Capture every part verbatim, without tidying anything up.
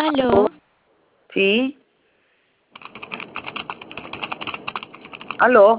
Aló, Sí. Aló.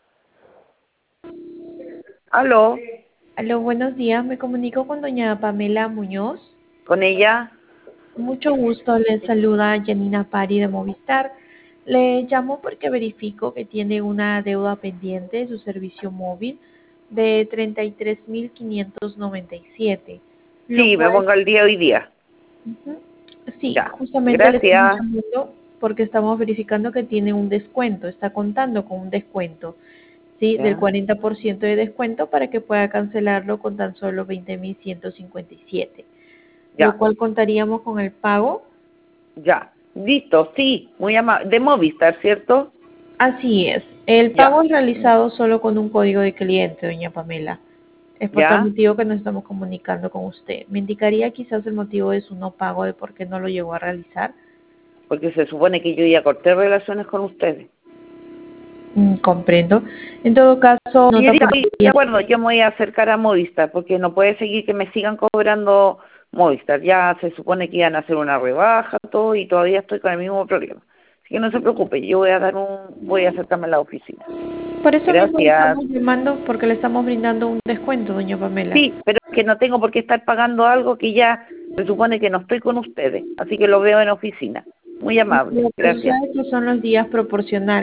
Aló. aló, buenos días. Me comunico con doña Pamela Muñoz. ¿Con ella? Mucho gusto, le saluda Janina Pari de Movistar. Le llamo porque verifico que tiene una deuda pendiente de su servicio móvil de treinta y tres mil quinientos noventa y siete, lo Sí, me cual, pongo al día hoy día. ujú, sí, Ya. justamente le estamos Gracias. llamando porque estamos verificando que tiene un descuento, está contando con un descuento, ¿sí? Del Ya. cuarenta por ciento de descuento para que pueda cancelarlo con tan solo veinte mil ciento cincuenta y siete, lo Ya. cual contaríamos con el pago. Ya. Listo, sí. Muy amable. De Movistar, ¿cierto? Así es. El pago Ya. es realizado solo con un código de cliente, doña Pamela. Es por tal Ya. motivo que nos estamos comunicando con usted. ¿Me indicaría quizás el motivo de su no pago, de por qué no lo llegó a realizar? Porque se supone que yo ya corté relaciones con ustedes. Mm, comprendo. En todo caso, nota Señorita, por sí, de acuerdo, yo me voy a acercar a Movistar porque no puede seguir que me sigan cobrando Movistar. Ya se supone que iban a hacer una rebaja, todo, y todavía estoy con el mismo problema. Así que no se preocupe, yo voy a dar un, voy a acercarme a la oficina. Por eso mismo le Gracias. estamos llamando, porque le estamos brindando un descuento, doña Pamela. Sí, pero es que no tengo por qué estar pagando algo que ya se supone que no estoy con ustedes. Así que lo veo en oficina. Muy amable. Lo que Gracias. sucede es que son los días proporcionales.